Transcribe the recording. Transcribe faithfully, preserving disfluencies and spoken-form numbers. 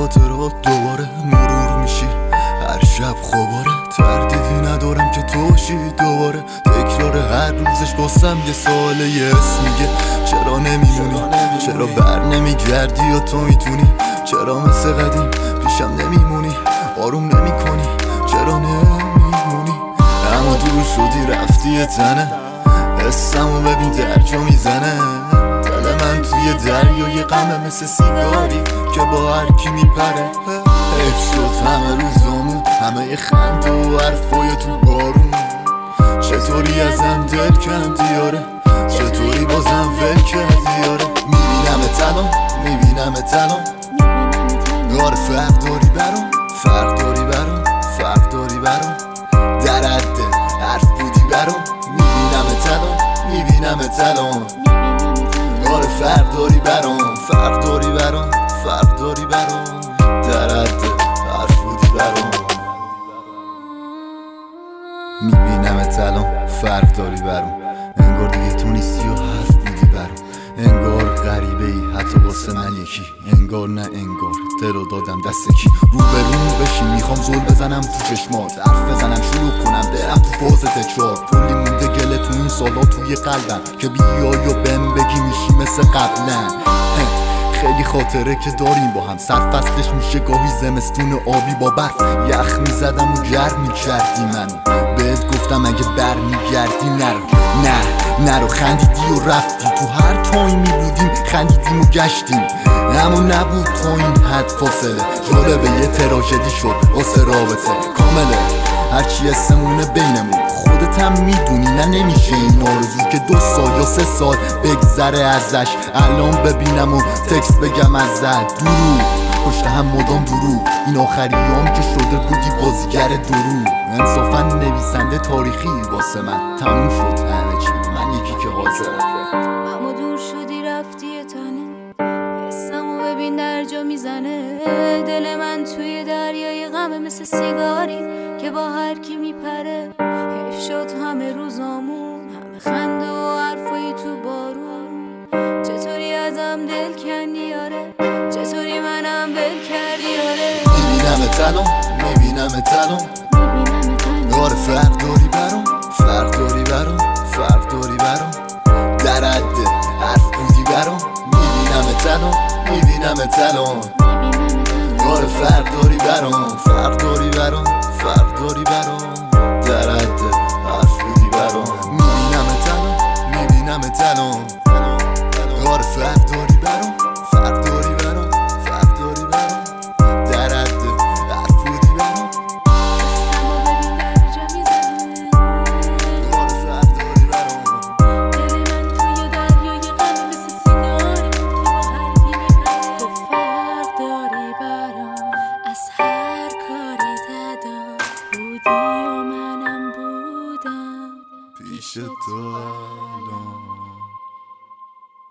خاطرات دوباره مرور میشی، هر شب خوباره. تردیدی ندارم که توشی دوباره، تکرار هر روزش باسم یه ساله. یه اسم میگه چرا نمیمونی، چرا بر نمیگردی یا تو میتونی، چرا مثل قدیم پیشم نمیمونی، آروم نمیکنی، چرا نمیمونی. اما دور شدی رفتی یه تنه، حسمو ببین درجا میزنه. دل من توی دریای غمه مثل سیگاری که با هر کی میپره. حیف شد همه روزامون، همه خنده و حرفای تو بارون. چطوری ازم دل کندی یاره، چطوری بازم ول کردی یاره. میبینمت الان، میبینمت الان، آره فرق داری برام، فرق داری برام، فرق داری برام. در حد حرف بودی برام. میبینمت الان، میبینمت الان، آره فرق داری برام، فرق داری برام، فرق داری برام. در حد حرف بودی برام. میبینمت الان، فرق داری برام. انگار دیگه تو نیستی و حرف بودی برام. انگار غریبه ای حتی واسه من یکی، انگار نه انگار دلو دادم دست کی. رو به رو بشین میخوام زل بزنم تو چشمات، حرف بزنم شروع کنم برم تو فاز تکرار. کلی مونده گله تو این سالا توی قلبم که بیای و بهم بگی میشی مثل قبلا. خیلی خاطره که داریم با هم، سرفصلش میشه گاهی زمستون آبی با برف. یخ میزدم و گرم میکردی منو، بهت گفتم اگه بر میگردی نرو، نه نرو. خندیدی و رفتی، تو هر تایمی بودیم خندیدیم و گشتیم، اما نبود تا این حد فاصله. جالبه یه تراژدی شد واسه رابطه کامله، هرچی اسمونه بینمون. خودت هم میدونی نه نمیشه این آرزو که دو سال یا سه سال بگذره ازش. الان ببینم و تکست بگم ازت، دروغ پشت هم مدام دروغ. این آخریام که شده بودی بازیگر دروغ. انصافا نویسنده تاریخی واسه من، تموم شد همه چی، من یکی که حاضرم. اما دور شدی رفتی یه تنه، حسمو ببین درجا میزنه. دل من توی دریای غمه مثل سیگاری که با هر کی میپره. حیف شد همه روزامون، همه خنده و حرفای تو بارون. چطوری ازم دل کندی یاره، چطوری منم ول کردی یاره. میبینمت الان، میبینمت الان، آره فرق داری